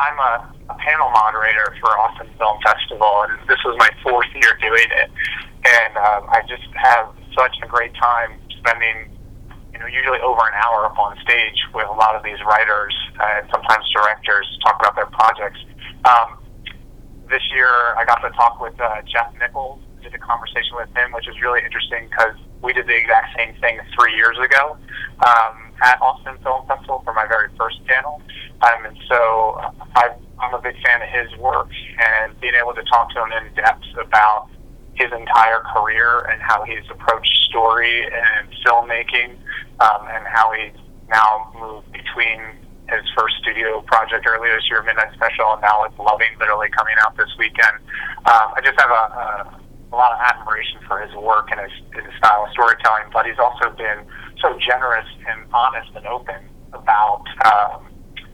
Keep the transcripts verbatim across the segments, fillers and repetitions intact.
I'm a, a panel moderator for Austin Film Festival, and this was my fourth year doing it. And um, I just have such a great time spending, you know, usually over an hour up on stage with a lot of these writers and sometimes directors to talk about their projects. Um, this year, I got to talk with uh, Jeff Nichols. Did a conversation with him, which was really interesting because we did the exact same thing three years ago um, at Austin Film Festival for my very first panel. Um, and so I've, I'm a big fan of his work, and being able to talk to him in depth about his entire career and how he's approached story and filmmaking, um, and how he's now moved between his first studio project earlier this year, Midnight Special, and now with Loving literally coming out this weekend. Um, I just have a, a, a lot of admiration for his work and his, his style of storytelling, but he's also been so generous and honest and open about um,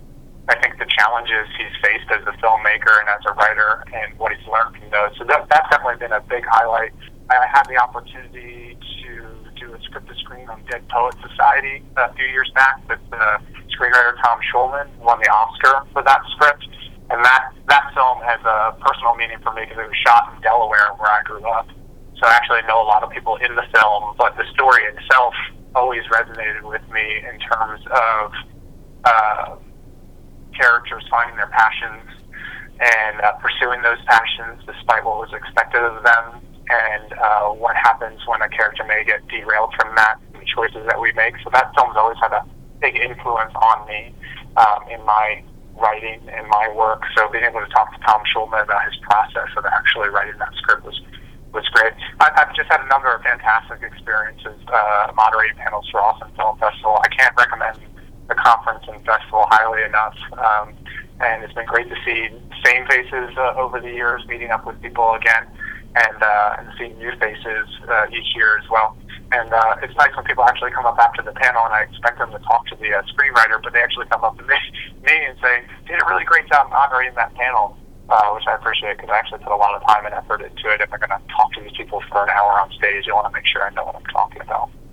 I think the challenges he's faced as a filmmaker and as a writer and what he's learned from those. So that, that's definitely been a big highlight. I had the opportunity to do a script-to-screen on Dead Poets Society a few years back with the screenwriter Tom Schulman, who won the Oscar for that script. And that, that film has a personal meaning for me because it was shot in Delaware where I grew up. So I actually know a lot of people in the film, but the story itself always resonated with me in terms of uh, characters finding their passions and uh, pursuing those passions despite what was expected of them, and uh, what happens when a character may get derailed from that and the choices that we make. So that film's always had a big influence on me um, in my writing and my work. So being able to talk to Tom Schulman about his process of actually writing that script was was great. I, I've just had a number of fantastic experiences uh, moderating panels for Austin Film Festival. I can't recommend the conference and festival highly enough, um, and it's been great to see same faces uh, over the years, meeting up with people again, and, uh, and seeing new faces uh, each year as well. And uh, it's nice when people actually come up after the panel, and I expect them to talk to the uh, screenwriter, but they actually come up to me, me and say, "Did a really great job moderating that panel," uh, which I appreciate because I actually put a lot of time and effort into it. If I'm going to talk to these people for an hour on stage, I want to make sure I know what I'm talking about.